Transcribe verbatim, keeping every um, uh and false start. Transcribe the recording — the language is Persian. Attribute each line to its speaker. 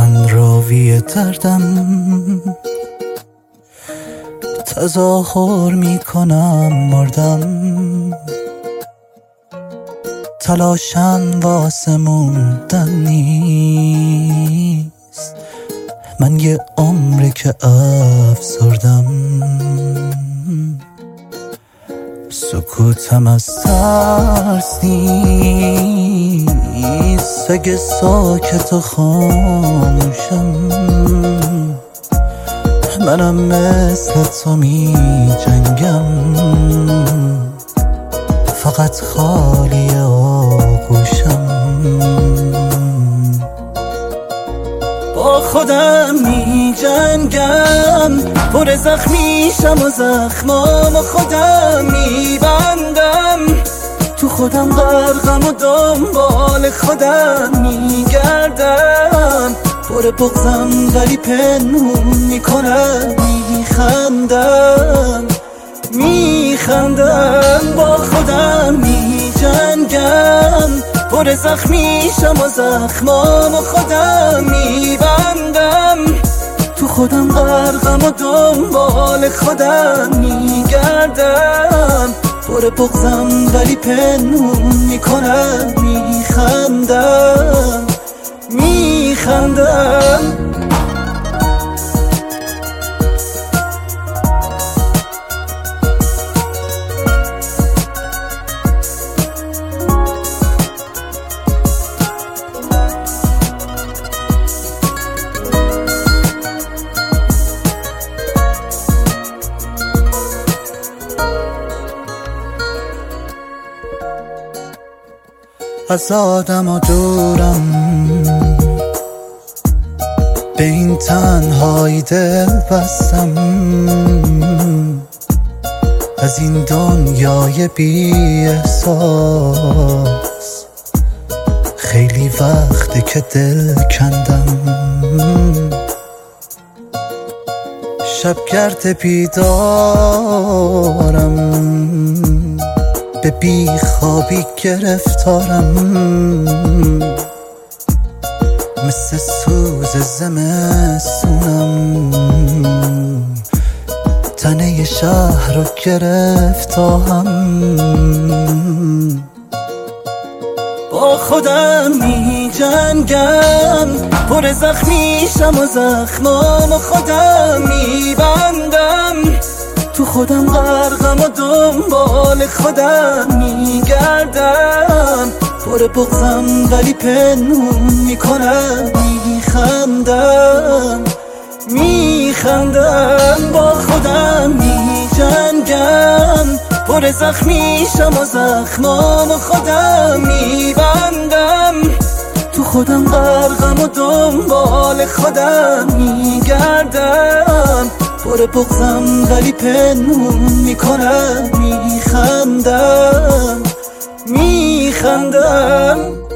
Speaker 1: من راوی دردم، تظاهر میکنم مردم، تلاشم واسه موندن نیست، من یه عمره که افسردم، سکوتم از ترس نیست، اگه ساکت و خاموشم، منم مثل تو می جنگم، فقط خالی آغوشم، با خودم می جنگم، پر زخمیشم و زخمامو خودم می بندم، تو خودم غرقم و دنبال خودم می گردم، پر بغضم ولی پنهون میکنم، میخندم میخندم با خودم می جنگم، پر زخمیشم و زخمامو خودم می بندم، تو خودم غرقم و دنبال خودم می گردم، پر بغضم ولی پنهون میکنم، میخندم میخندم. از آدم و دورم، به این تنهایی دل بستم، از این دنیای بی احساس خیلی وقته که دل کندم، شبگرد بیدارم، به بی خوابی گرفتارم، مثل سوز زمستونم، تنه شهر رو گرفتم، با خودم می جنگم، پر زخمیشم و زخمامو خودم می بندم، تو خودم غرقم و دنبال خودم می گردم، پر بغضم ولی پنهون میکنم، میخندم میخندم با خودم می جنگم، پر زخمیشم و زخمامو خودم می بندم، تو خودم غرقم و دنبال خودم می گردم، پر بغضم ولی پنهون میکنم، میخندم میخندم.